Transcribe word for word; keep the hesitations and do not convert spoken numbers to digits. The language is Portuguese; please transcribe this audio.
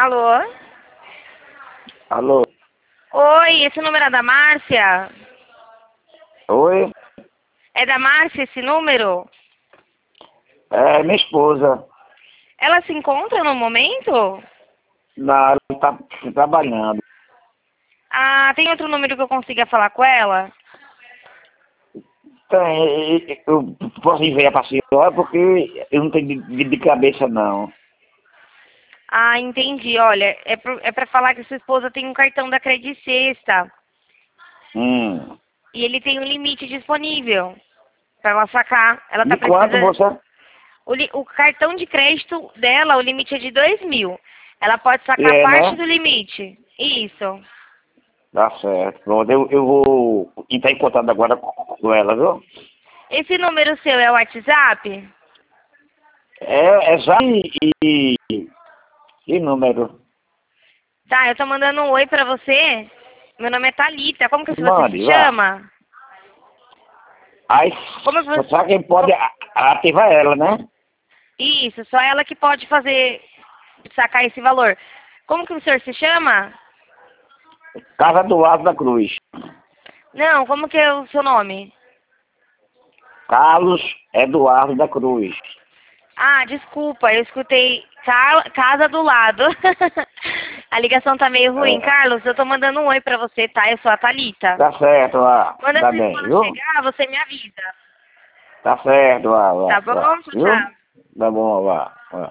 Alô? Alô? Oi, esse número é da Márcia? Oi? É da Márcia esse número? É minha esposa. Ela se encontra no momento? Não, ela tá trabalhando. Ah, tem outro número que eu consiga falar com ela? Tem, eu posso enviar pra senhora porque eu não tenho de, de- de cabeça não. Ah, entendi. Olha, é, pro, é pra falar que sua esposa tem um cartão da Credit Sexta Hum. e ele tem um limite disponível pra ela sacar. Ela tá De quanto, precisando... moça? O, li- o cartão de crédito dela, o limite é de dois mil. Ela pode sacar É, parte né? do limite. Isso. Tá certo. Pronto, eu, eu vou entrar em contato agora com com ela, viu? Esse número seu é o WhatsApp? É, é já e, e, e número. Tá, eu tô mandando um oi pra você. Meu nome é Thalita. Como que você se Mande, vá. chama? Aí Como que você... só quem pode a- ativar ela, né? Isso, só ela que pode fazer, sacar esse valor. Como que o senhor se chama? Casa do Lado da Cruz. Não, como que é o seu nome? Carlos Eduardo da Cruz. Ah, desculpa, eu escutei Ca- Casa do Lado. A ligação tá meio ruim. É, Carlos, eu tô mandando um oi pra você, tá? Eu sou a Thalita. tá certo, vá. Quando a Tá sua bem, esposa viu? chegar, você me avisa. Tá certo, vá, vá, Tá bom? vá. Tchau, Viu? tchau. Tá bom, vá, vá.